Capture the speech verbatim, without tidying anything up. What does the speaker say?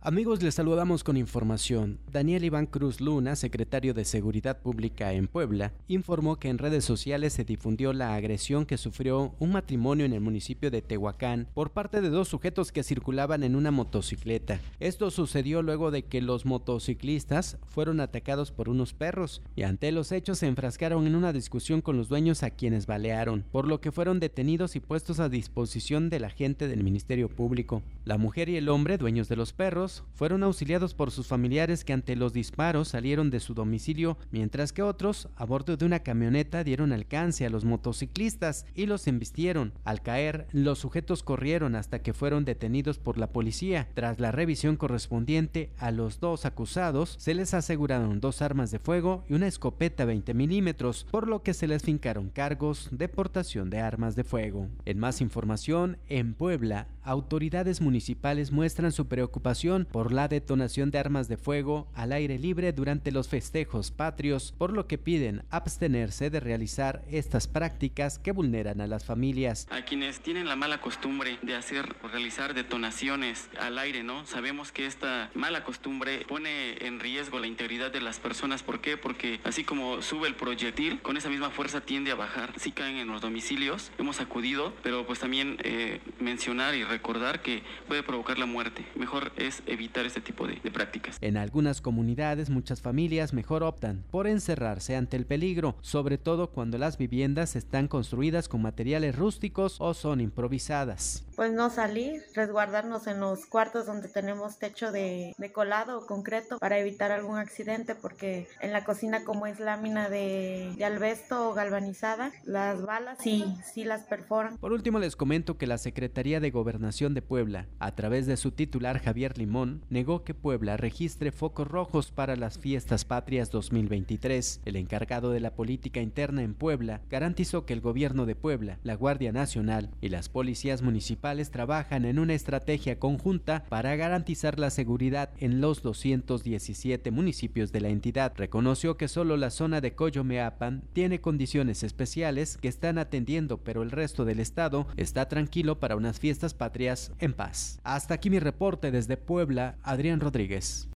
Amigos, les saludamos con información. Daniel Iván Cruz Luna, secretario de Seguridad Pública en Puebla, informó que en redes sociales se difundió la agresión que sufrió un matrimonio en el municipio de Tehuacán por parte de dos sujetos que circulaban en una motocicleta. Esto sucedió luego de que los motociclistas fueron atacados por unos perros y ante los hechos se enfrascaron en una discusión con los dueños a quienes balearon, por lo que fueron detenidos y puestos a disposición del agente del Ministerio Público. La mujer y el hombre, dueños de los perros, fueron auxiliados por sus familiares que ante los disparos salieron de su domicilio, mientras que otros, a bordo de una camioneta, dieron alcance a los motociclistas y los embistieron. Al caer, los sujetos corrieron hasta que fueron detenidos por la policía. Tras la revisión correspondiente a los dos acusados, se les aseguraron dos armas de fuego y una escopeta veinte milímetros, por lo que se les fincaron cargos de portación de armas de fuego. En más información, en Puebla, autoridades municipales muestran su preocupación por la detonación de armas de fuego al aire libre durante los festejos patrios, por lo que piden abstenerse de realizar estas prácticas que vulneran a las familias. A quienes tienen la mala costumbre de hacer o realizar detonaciones al aire, ¿no? Sabemos que esta mala costumbre pone en riesgo la integridad de las personas. ¿Por qué? Porque así como sube el proyectil, con esa misma fuerza tiende a bajar. Sí caen en los domicilios, hemos acudido, pero pues también eh, mencionar y recordar que puede provocar la muerte. Mejor es evitar este tipo de, de prácticas. En algunas comunidades, muchas familias mejor optan por encerrarse ante el peligro, sobre todo cuando las viviendas están construidas con materiales rústicos o son improvisadas. Pues no salir, resguardarnos en los cuartos donde tenemos techo de, de colado o concreto para evitar algún accidente, porque en la cocina, como es lámina de, de albesto o galvanizada, las balas sí, sí las perforan. Por último, les comento que la Secretaría de Gobernación de Puebla, a través de su titular Javier Limón, negó que Puebla registre focos rojos para las fiestas patrias dos mil veintitrés. El encargado de la política interna en Puebla garantizó que el gobierno de Puebla, la Guardia Nacional y las policías municipales trabajan en una estrategia conjunta para garantizar la seguridad en los doscientos diecisiete municipios de la entidad. Reconoció que solo la zona de Coyomeapan tiene condiciones especiales que están atendiendo, pero el resto del estado está tranquilo para unas fiestas patrias en paz. Hasta aquí mi reporte desde Puebla, Adrián Rodríguez.